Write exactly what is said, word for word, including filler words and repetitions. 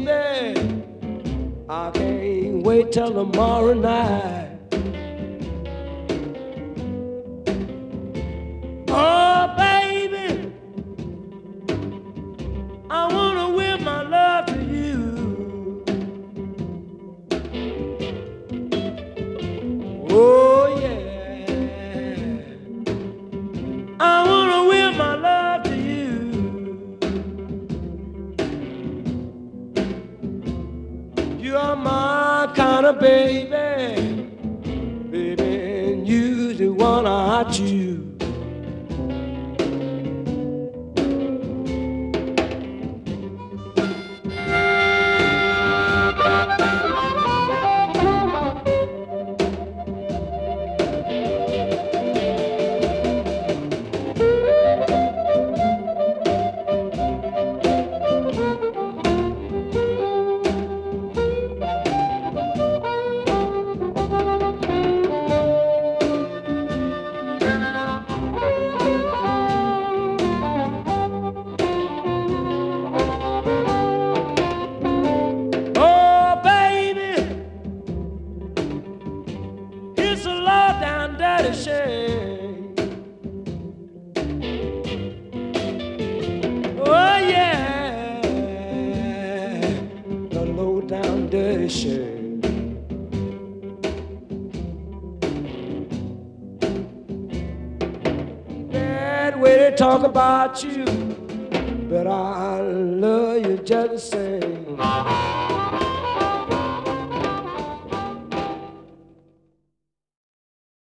baby, I can't wait till tomorrow night. Oh, baby, I wanna will my love to you. Oh, yeah, I wanna will my love to you. You are my kind of baby, baby, and you the one I choose. It's a low down dirty shame. Oh yeah, the low down dirty shame. Bad way to talk about you, but I love you just the same.